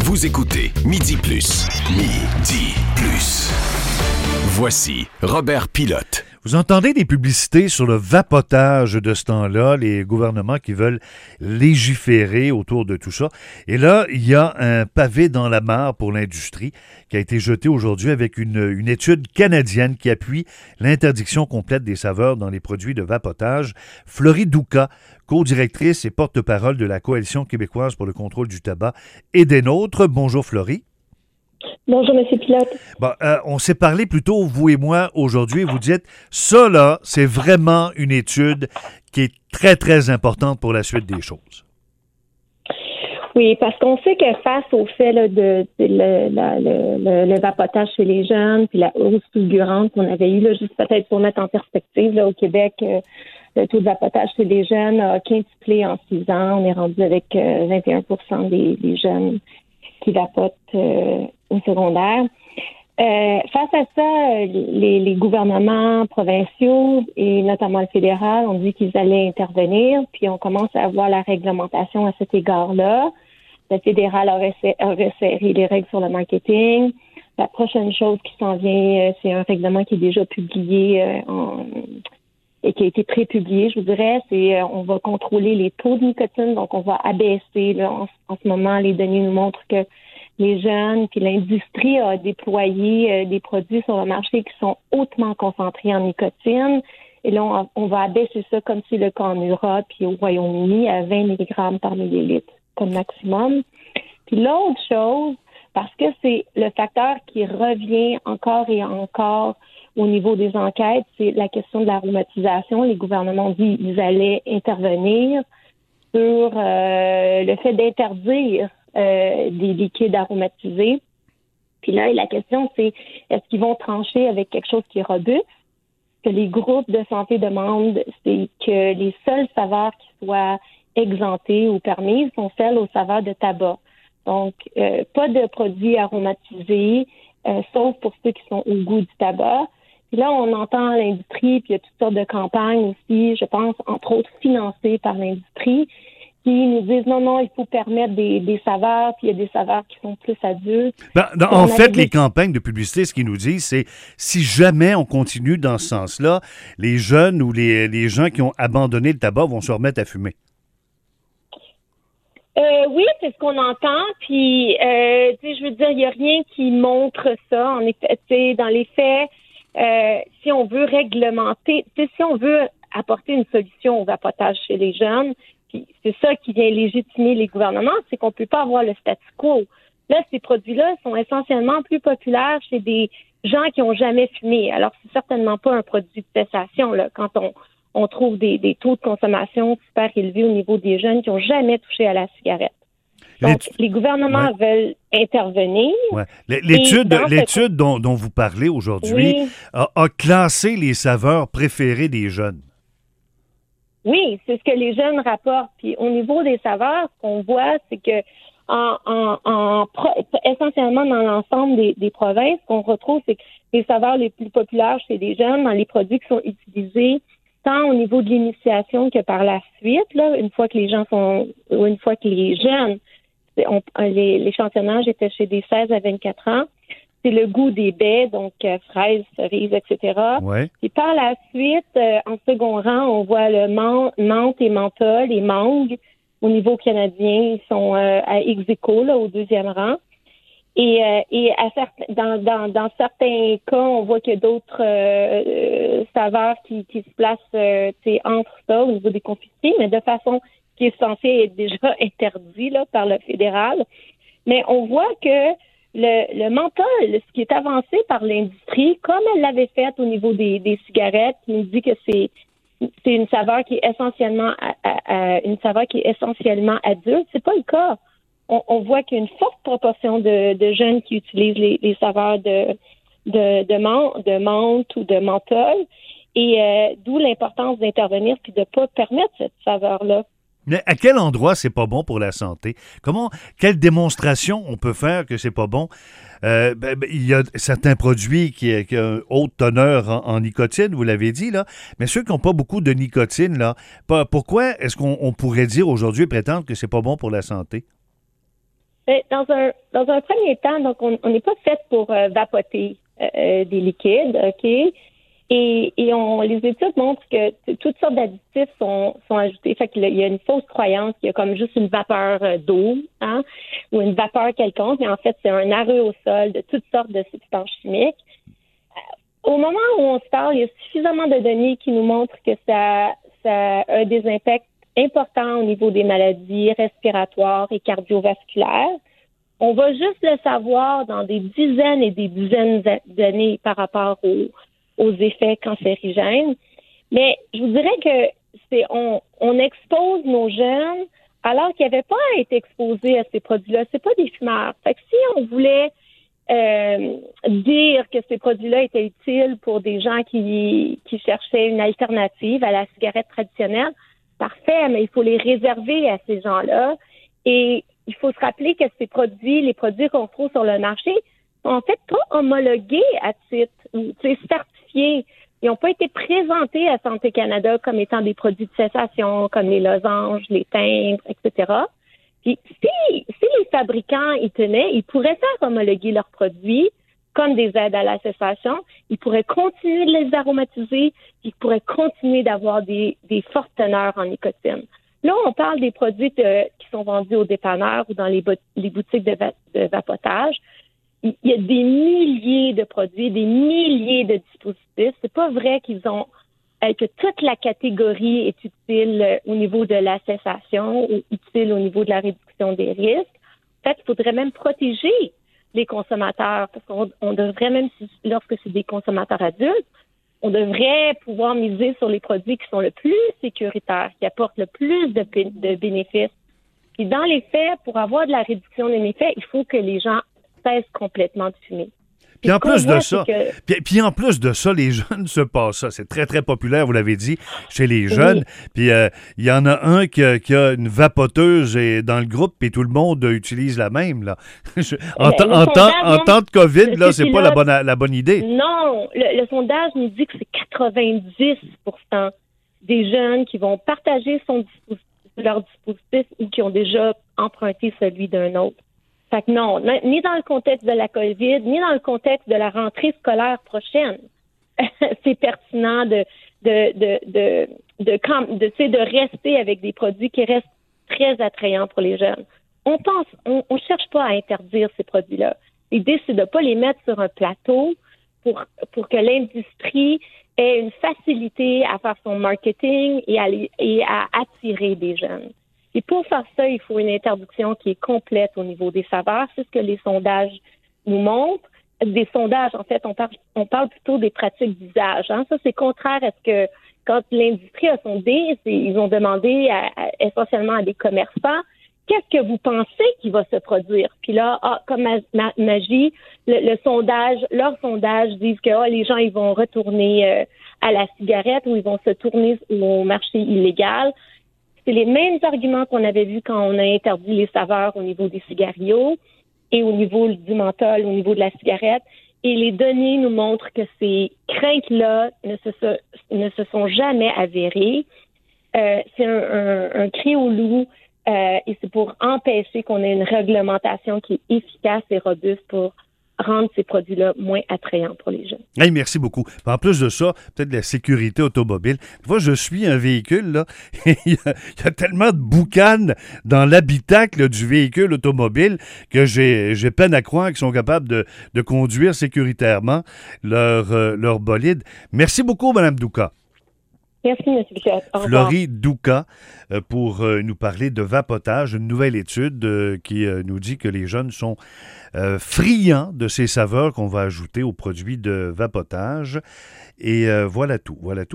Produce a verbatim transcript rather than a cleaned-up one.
Vous écoutez Midi Plus. Midi Plus. Voici Robert Pilote. Vous entendez des publicités sur le vapotage de ce temps-là, les gouvernements qui veulent légiférer autour de tout ça. Et là, il y a un pavé dans la mare pour l'industrie qui a été jeté aujourd'hui avec une, une étude canadienne qui appuie l'interdiction complète des saveurs dans les produits de vapotage. Florie Douka, co-directrice et porte-parole de la Coalition québécoise pour le contrôle du tabac et des nôtres. Bonjour Florie. Bonjour, M. Pilote. Bon, euh, on s'est parlé plus tôt, vous et moi, aujourd'hui. Vous dites, ça, là, c'est vraiment une étude qui est très, très importante pour la suite des choses. Oui, parce qu'on sait que face au fait là, de, de le, la, le, le, le vapotage chez les jeunes, puis la hausse fulgurante qu'on avait eue, là, juste peut-être pour mettre en perspective, là, au Québec, euh, le taux de vapotage chez les jeunes a quintuplé en six ans. On est rendu avec euh, vingt et un pour cent des, des jeunes qui vapotent euh, au secondaire. Euh, face à ça, les, les gouvernements provinciaux et notamment le fédéral ont dit qu'ils allaient intervenir, puis on commence à avoir la réglementation à cet égard-là. Le fédéral a resserré les règles sur le marketing. La prochaine chose qui s'en vient, c'est un règlement qui est déjà publié euh, en, et qui a été prépublié, je vous dirais, c'est euh, on va contrôler les taux de nicotine, donc on va abaisser. Là, en, en ce moment, les données nous montrent que les jeunes, puis l'industrie a déployé euh, des produits sur le marché qui sont hautement concentrés en nicotine. Et là, on, on va abaisser ça comme c'est le cas en Europe puis au Royaume-Uni à vingt milligrammes par millilitre comme maximum. Puis l'autre chose, parce que c'est le facteur qui revient encore et encore au niveau des enquêtes, c'est la question de l'aromatisation. Les gouvernements ont dit qu'ils allaient intervenir sur euh, le fait d'interdire euh, des liquides aromatisés. Puis là, la question, c'est est-ce qu'ils vont trancher avec quelque chose qui est robuste? Que les groupes de santé demandent, c'est que les seules saveurs qui soient exemptées ou permises sont celles aux saveurs de tabac. Donc, euh, pas de produits aromatisés, euh, sauf pour ceux qui sont au goût du tabac. Puis là, on entend l'industrie, puis il y a toutes sortes de campagnes aussi, je pense, entre autres, financées par l'industrie, qui nous disent non, non, il faut permettre des, des saveurs, puis il y a des saveurs qui sont plus adultes. Ben, dans, en fait, les campagnes de publicité, ce qu'ils nous disent, c'est si jamais on continue dans ce sens-là, les jeunes ou les, les gens qui ont abandonné le tabac vont se remettre à fumer. Euh, oui, c'est ce qu'on entend. Puis, euh, tu sais, je veux dire, il n'y a rien qui montre ça. En effet, tu sais, dans les faits, euh, si on veut réglementer, tu sais, si on veut apporter une solution au vapotage chez les jeunes, puis c'est ça qui vient légitimer les gouvernements, c'est qu'on peut pas avoir le statu quo. Là, ces produits-là sont essentiellement plus populaires chez des gens qui ont jamais fumé. Alors, c'est certainement pas un produit de cessation, là, quand on on trouve des, des taux de consommation super élevés au niveau des jeunes qui n'ont jamais touché à la cigarette. Donc, L'étu... les gouvernements ouais. veulent intervenir. Ouais. L'étude, l'étude dont, dont vous parlez aujourd'hui oui. a, a classé les saveurs préférées des jeunes. Oui, c'est ce que les jeunes rapportent. Puis au niveau des saveurs, ce qu'on voit, c'est que en, en, en essentiellement dans l'ensemble des, des provinces, ce qu'on retrouve, c'est que les saveurs les plus populaires chez les jeunes, dans les produits qui sont utilisés, tant au niveau de l'initiation que par la suite, là, une fois que les gens sont, ou une fois que les jeunes, on, les, l'échantillonnage était chez des seize à vingt-quatre ans, c'est le goût des baies, donc euh, fraises, cerises, et cetera. Ouais. Et par la suite, euh, en second rang, on voit le man- menthe et menthol, les mangues. Au niveau canadien, ils sont euh, à ex aequo, là, au deuxième rang. Et, euh, et à certains, dans, dans, dans certains cas, on voit qu'il y a d'autres euh, euh, saveurs qui, qui se placent euh, entre ça au niveau des confiseries, mais de façon qui est censée être déjà interdit là, par le fédéral. Mais on voit que le, le menthol, ce qui est avancé par l'industrie, comme elle l'avait fait au niveau des, des cigarettes, qui nous dit que c'est c'est une saveur qui est essentiellement à, à, à, une saveur qui est essentiellement adulte, c'est pas le cas. On, on voit qu'il y a une forte proportion de, de jeunes qui utilisent les, les saveurs de, de, de, menthe, de menthe ou de menthol, et euh, d'où l'importance d'intervenir puis de ne pas permettre cette saveur-là. Mais à quel endroit c'est pas bon pour la santé? Comment, quelle démonstration on peut faire que c'est pas bon? Euh, ben, ben, il y a certains produits qui, qui ont une haute teneur en, en nicotine, vous l'avez dit, là, mais ceux qui n'ont pas beaucoup de nicotine, là, pas, pourquoi est-ce qu'on on pourrait dire aujourd'hui, prétendre que c'est pas bon pour la santé? Ben, dans un dans un premier temps, donc on on n'est pas fait pour euh, vapoter euh, des liquides, OK? Et, et on les études montrent que t- toutes sortes d'additifs sont sont ajoutés. Fait qu'il y a une fausse croyance qu'il y a comme juste une vapeur euh, d'eau, hein, ou une vapeur quelconque, mais en fait, c'est un aérosol de toutes sortes de substances chimiques. Au moment où on se parle, il y a suffisamment de données qui nous montrent que ça, ça a des impacts importants au niveau des maladies respiratoires et cardiovasculaires. On va juste le savoir dans des dizaines et des dizaines d'années par rapport aux, aux effets cancérigènes. Mais je vous dirais que c'est on, on expose nos jeunes alors qu'ils n'avaient pas à être exposés à ces produits-là. C'est pas des fumeurs. Fait que si on voulait Euh, dire que ces produits-là étaient utiles pour des gens qui, qui cherchaient une alternative à la cigarette traditionnelle, parfait, mais il faut les réserver à ces gens-là. Et il faut se rappeler que ces produits, les produits qu'on trouve sur le marché, sont en fait pas homologués à titre, ou certifiés. Ils n'ont pas été présentés à Santé Canada comme étant des produits de cessation, comme les losanges, les timbres, et cetera. Puis, si, si les fabricants y tenaient, ils pourraient faire homologuer leurs produits comme des aides à la cessation. Ils pourraient continuer de les aromatiser. Ils pourraient continuer d'avoir des, des fortes teneurs en nicotine. Là, on parle des produits de, qui sont vendus aux dépanneurs ou dans les, les boutiques de, va, de vapotage. Il y a des milliers de produits, des milliers de dispositifs. C'est pas vrai qu'ils ont Euh, que toute la catégorie est utile euh, au niveau de la cessation ou utile au niveau de la réduction des risques. En fait, il faudrait même protéger les consommateurs parce qu'on on devrait, même si, lorsque c'est des consommateurs adultes, on devrait pouvoir miser sur les produits qui sont le plus sécuritaires, qui apportent le plus de, de bénéfices. Puis dans les faits, pour avoir de la réduction des méfaits, il faut que les gens cessent complètement de fumer. Puis en plus de ça, que... puis, puis en plus de ça, les jeunes se passent ça. C'est très, très populaire, vous l'avez dit, chez les jeunes. Oui. Puis il euh, y en a un qui a, qui a une vapoteuse et, dans le groupe, puis tout le monde utilise la même. Là. en, ben, en, temps, en temps de COVID, là, c'est pas la bonne, la bonne idée. Non, le, le sondage nous dit que c'est quatre-vingt-dix pour cent des jeunes qui vont partager son dispositif, leur dispositif ou qui ont déjà emprunté celui d'un autre. Fait que non, ni dans le contexte de la COVID, ni dans le contexte de la rentrée scolaire prochaine, c'est pertinent de de de de de, de, de, de rester avec des produits qui restent très attrayants pour les jeunes. On pense, on, on cherche pas à interdire ces produits-là. L'idée, c'est de pas les mettre sur un plateau pour pour que l'industrie ait une facilité à faire son marketing et à, et à attirer des jeunes. Et pour faire ça, il faut une interdiction qui est complète au niveau des saveurs. C'est ce que les sondages nous montrent. Des sondages, en fait, on parle, on parle plutôt des pratiques d'usage. Hein. Ça, c'est contraire à ce que, quand l'industrie a sondé, ils ont demandé à, à, essentiellement à des commerçants, qu'est-ce que vous pensez qui va se produire? Puis là, ah, comme ma, ma, magie, le, le sondage, leurs sondages disent que ah, les gens, ils vont retourner euh, à la cigarette ou ils vont se tourner au marché illégal. C'est les mêmes arguments qu'on avait vus quand on a interdit les saveurs au niveau des cigarios et au niveau du menthol, au niveau de la cigarette. Et les données nous montrent que ces craintes-là ne se, ne se sont jamais avérées. Euh, c'est un, un, un cri au loup euh, et c'est pour empêcher qu'on ait une réglementation qui est efficace et robuste pour rendre ces produits-là moins attrayants pour les jeunes. Hey, merci beaucoup. En plus de ça, peut-être de la sécurité automobile. Moi, je suis un véhicule, là, il, y a, il y a tellement de boucanes dans l'habitacle du véhicule automobile que j'ai, j'ai peine à croire qu'ils sont capables de, de conduire sécuritairement leur, euh, leur bolide. Merci beaucoup, Mme Douka. Merci, M. Pichot. Florie Douka euh, pour euh, nous parler de vapotage, une nouvelle étude euh, qui euh, nous dit que les jeunes sont euh, friands de ces saveurs qu'on va ajouter aux produits de vapotage. Et euh, voilà tout. Voilà tout.